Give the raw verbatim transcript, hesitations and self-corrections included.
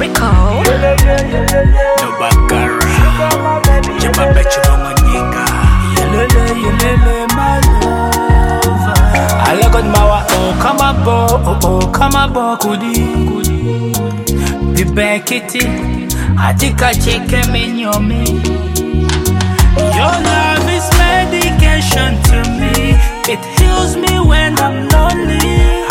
Rico. No bagara. Jumpa becho manyinga. Yelele yelele my love. I look at my oh come abo oh oh come abo kudi. Be back it. I think I check him in your me. Your love is medication to me. It heals me when I'm lonely.